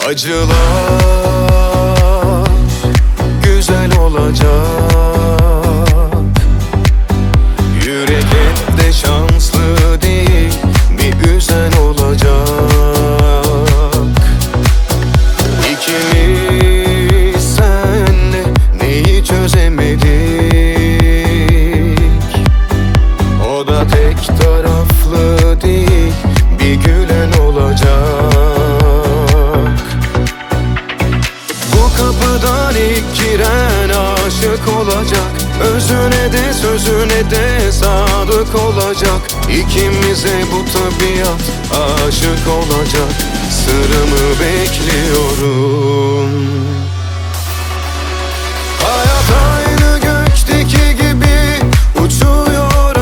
Acılar güzel olacak. Yürek hep de şanslı değil, bir üzen olacak. İkimiz senle neyi çözemedik? O da tek taraflı değil, bir gülen olacak. Kapıdan ilk giren aşık olacak. Özüne de sözüne de sadık olacak. İkimize bu tabiat aşık olacak. Sırrımı bekliyorum. Hayat aynı gökteki gibi uçuyor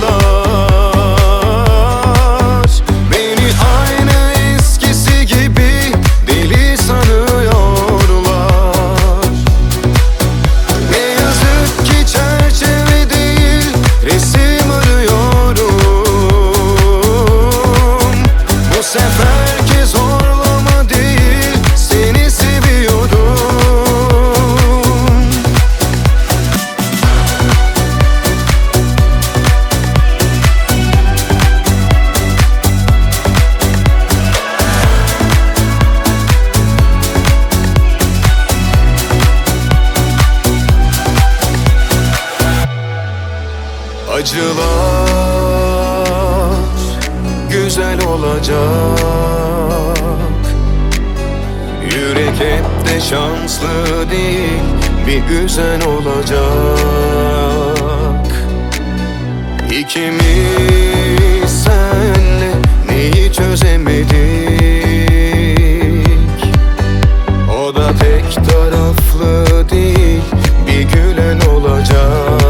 anılar. Beni aynı eskisi gibi deli sanıyor. Seferki zorlama değil, seni seviyorum. Acılar güzel olacak. Yürek hep de şanslı değil, bir üzen olacak. İkimiz senle neyi çözemedik? O da tek taraflı değil, bir gülen olacak.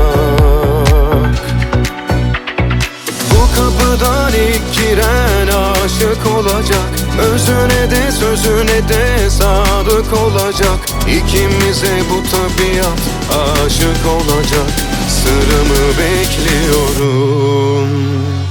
Kapıdan ilk giren aşık olacak. Özüne de sözüne de sadık olacak. İkimize bu tabiat aşık olacak. Sırrımı bekliyorum.